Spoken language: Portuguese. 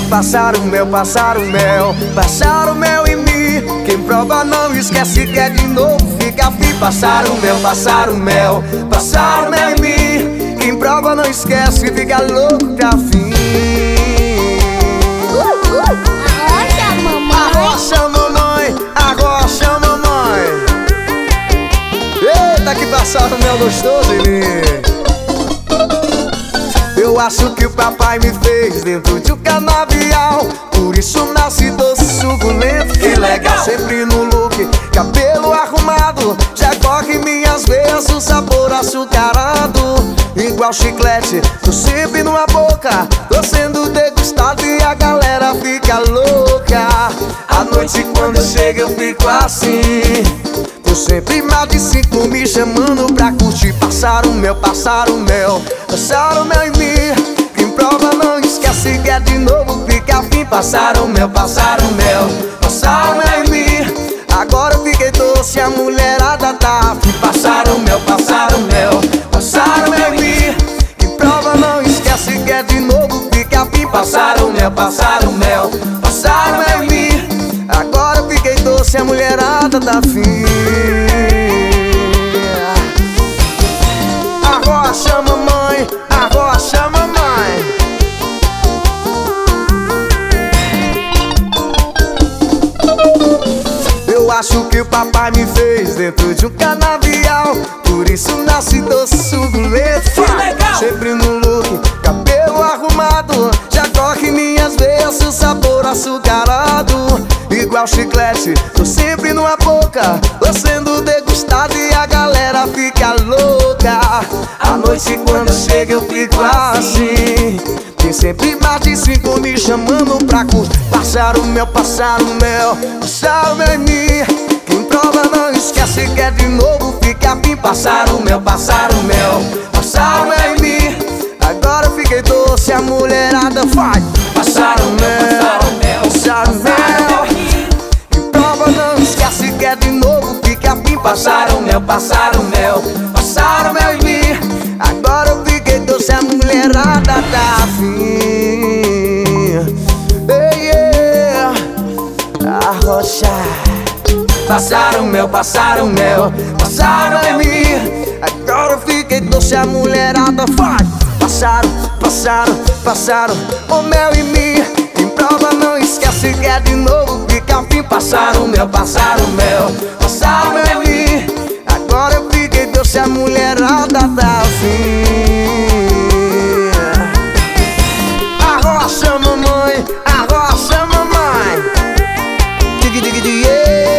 passaram mel, passaram mel, passaram mel em mim. Quem prova não esquece, quer de novo, fica afim. Passaram mel, passaram mel, passaram mel em mim. Quem prova não esquece, fica louco, tá afim. Arrocha, mamãe. Arrocha, mamãe, arrocha, mamãe. Eita, que passaram mel gostoso em mim. Eu acho que o papai me fez dentro de um canavial, por isso nasce doce, suculento, que legal. Sempre no look, cabelo arrumado, já corre minhas veias o sabor açucarado. Igual chiclete, tô sempre numa boca, tô sendo degustado e a galera fica louca. À noite quando chega eu fico assim, tô sempre mais de 5 me chamando pra curtir. Passaram mel, passaram mel, passaram mel em mim. Quem prova não esquece, quer de novo, fica afim. Passaram mel, passaram mel, passaram mel em mim. Agora eu fiquei doce, a mulherada tá afim. Passaram mel, passaram mel, passaram mel em mim. Quem prova não esquece, quer de novo, fica afim. Passaram mel, passaram mel, passaram mel em mim. Agora eu fiquei doce, a mulherada tá afim. Arrocha, mamãe, arrocha, mamãe. Eu acho que o papai me fez dentro de um canavial, por isso nasce doce, suculento. Sempre no look, cabelo arrumado, já corre minhas veias o sabor açucarado. Igual chiclete, tô sempre numa boca, tô sendo degustado e a galera fica louca. À noite quando chega eu fico assim, tem sempre mais de 5 me chamando pra curtir. Passaram mel, passaram mel, passaram mel em mim. Quem prova não esquece, quer de novo, fica afim. Passaram mel, passaram mel, passaram mel em mim. Agora eu fiquei doce, a mulherada faz. Passaram mel, passaram mel. Quem prova não esquece, quer de novo, fica afim. Passaram mel, passaram mel, passaram mel em mim. Agora eu fiquei doce, a mulherada tá afim. Hey, yeah. Arrocha. Passaram mel, passaram mel, passaram em mim. Agora eu fiquei doce, a mulherada faz. Passaram, passaram, passaram o mel em mim. Quem prova não esquece, quer de novo, fica afim. Passaram mel, passaram mel, passaram mel em mim. Agora eu fiquei doce, a mulherada tá afim. Arrocha, mamãe, arrocha, mamãe. Dig, dig, dig, yeah.